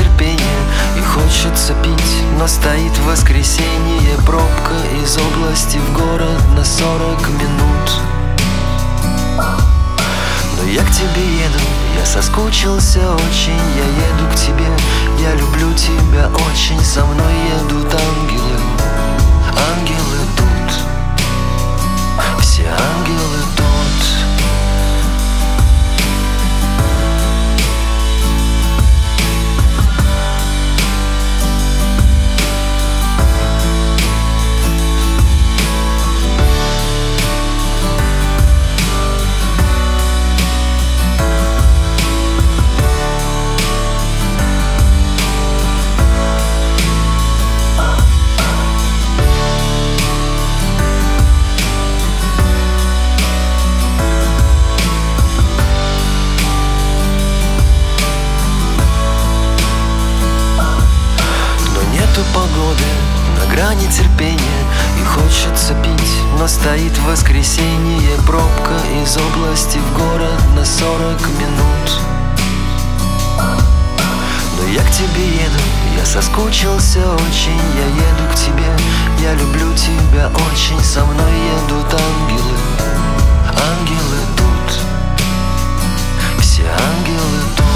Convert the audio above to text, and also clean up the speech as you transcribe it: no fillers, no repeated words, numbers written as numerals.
терпение и хочется пить, но стоит воскресенье, пробка из области в город на 40 минут. Но я к тебе еду, я соскучился очень, я еду к тебе, я люблю тебя очень, со мной едут ангелы, ангелы тут, все ангелы тут. Погоды на грани терпения и хочется пить, но стоит воскресенье, пробка из области в город на 40 минут. Но я к тебе еду, я соскучился очень, я еду к тебе, я люблю тебя очень, со мной едут ангелы, ангелы тут, все ангелы тут.